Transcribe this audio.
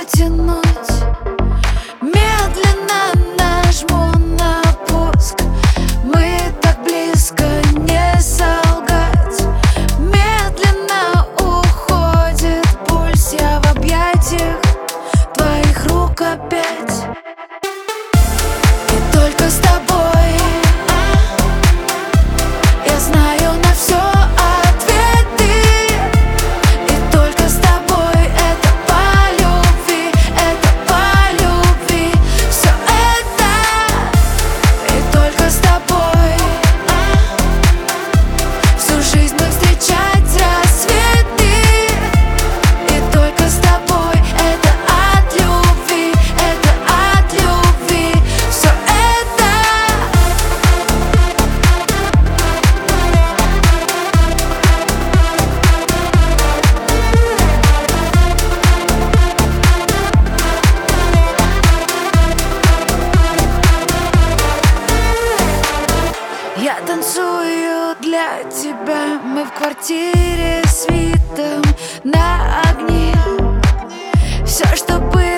потянуть. Медленно нажму на пуск. Мы так близко, не солгать. Медленно уходит пульс. Я в объятиях твоих рук опять. И только с тобой я знаю на все ответы. И только с тобой это по любви, это по любви. Все это. И только с тобой всю жизнь мы встречать рассветы. И только с тобой это от любви, это от любви. Все это. Я танцую для тебя. Мы в квартире с видом на огни. Все, что было.